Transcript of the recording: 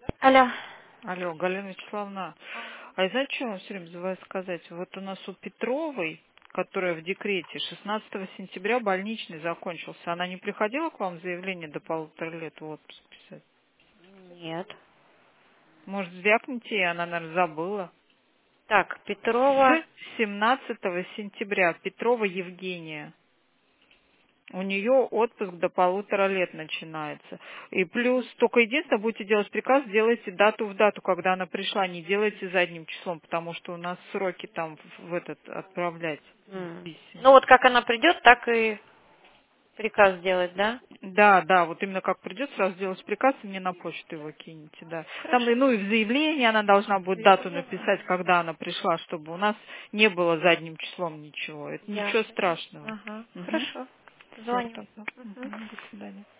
Алло. Алло, Галина Вячеславовна, а я знаете, что я вам все время забываю сказать? Вот у нас у Петровой, которая в декрете, 16 сентября больничный закончился. Она не приходила к вам заявление до 1,5 лет в отпуск писать? Нет. Может, звякните ей, она, наверное, забыла. Так, Петрова. С 17 сентября Петрова Евгения. У нее отпуск до 1,5 лет начинается. И плюс, только единственное, будете делать приказ, делайте дату в дату, когда она пришла, не делайте задним числом, потому что у нас сроки там в этот отправлять. Писем. Ну вот как она придет, так и приказ сделать, да? Да, да, вот именно как придет, сразу сделать приказ и мне на почту его кинете, да. Там, Хорошо. ну и в заявлении она должна будет дату написать, когда она пришла, чтобы у нас не было задним числом ничего. Это ничего Ясно. страшного. Ага. Угу. Хорошо. Все Звоню. тогда. Мгм. Мгм. До свидания.